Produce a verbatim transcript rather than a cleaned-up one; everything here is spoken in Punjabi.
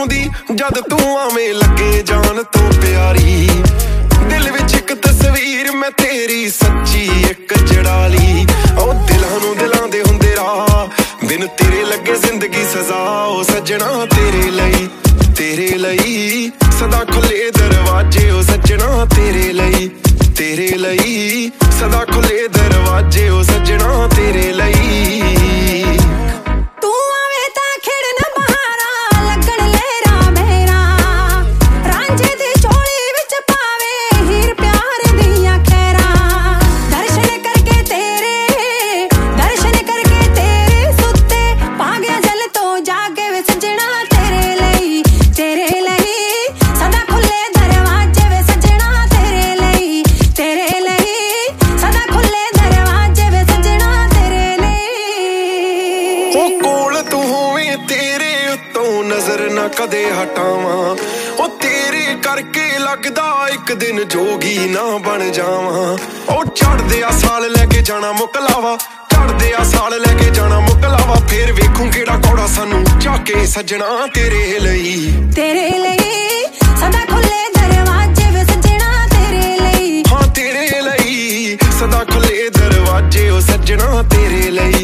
ਆਉਂਦੀ ਜਦ ਤੂੰ ਆਵੇਂ ਲੱਗੇ ਜਾਨ ਤੋਂ ਪਿਆਰੀ। ਦਿਲ ਵਿੱਚ ਇੱਕ ਤਸਵੀਰ ਮੈਂ ਤੇਰੀ ਸੱਚੀ ਇੱਕ ਜੜਾ ਲਈ। ਉਹ ਦਿਲਾਂ ਨੂੰ ਦਿਲਾਂ ਦੇ ਹੁੰਦੇ ਰਾਹ ਬਿਨ ਤੇਰੇ ਲੱਗੇ ਜ਼ਿੰਦਗੀ ਸਜ਼ਾ। ਉਹ ਸੱਜਣਾ ਤੇਰੇ ਲਈ ਤੇਰੇ ਲਈ ਸਦਾ ਖੁੱਲੇ ਦਰਵਾਜ਼ੇ। ਉਹ ਸੱਜਣਾ ਤੇਰੇ ਲਈ ਤੇਰੇ ਲਈ ਸਦਾ ਖੁੱਲੇ ਦਰਵਾਜ਼ੇ। ਉਹ ਸੱਜਣਾ ਤੇਰੇ ਲਈ। ਨਜ਼ਰ ਨਾ ਕਦੇ ਹਟਾਵਾਂ ਉਹ ਤੇਰੇ ਕਰਕੇ ਲੱਗਦਾ ਇੱਕ ਦਿਨ ਜੋਗੀ ਨਾ ਬਣ ਜਾਵਾਂ। ਉਹ ਚੜਦੇ ਆ ਸਾਲ ਲੈ ਕੇ ਜਾਣਾ ਮੁਕਲਾਵਾ ਚੜਦੇ ਆ ਸਾਲ ਲੈ ਕੇ ਜਾਣਾ ਮੁਕਲਾਵਾ। ਫੇਰ ਵੇਖੂ ਕਿਹੜਾ ਕੌੜਾ ਸਾਨੂੰ ਚਾਕੇ ਸੱਜਣਾ ਤੇਰੇ ਲਈ ਤੇਰੇ ਲਈ ਸਦਾ ਖੁੱਲੇ ਦਰਵਾਜ਼ੇ ਵੇ ਸੱਜਣਾ ਤੇਰੇ ਲਈ। ਹਾਂ ਤੇਰੇ ਲਈ ਸਦਾ ਖੁੱਲੇ ਦਰਵਾਜ਼ੇ ਉਹ ਸੱਜਣਾ ਤੇਰੇ ਲਈ।